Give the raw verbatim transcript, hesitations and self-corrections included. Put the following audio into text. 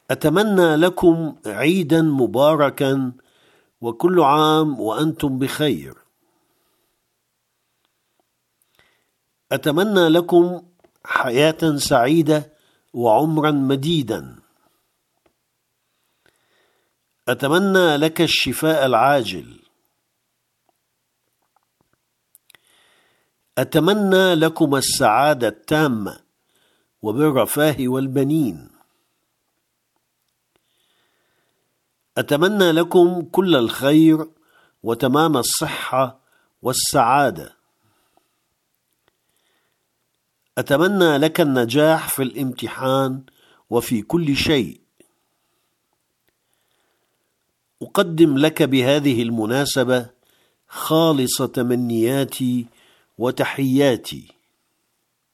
أتمنى لكم عيدا مباركا وكل عام وأنتم بخير. أتمنى لكم حياة سعيدة وعمرا مديدا. أتمنى لك الشفاء العاجل. أتمنى لكم السعادة التامة وبالرفاه والبنين. أتمنى لكم كل الخير وتمام الصحة والسعادة. أتمنى لك النجاح في الامتحان وفي كل شيء. أقدم لك بهذه المناسبة خالص تمنياتي وتحياتي.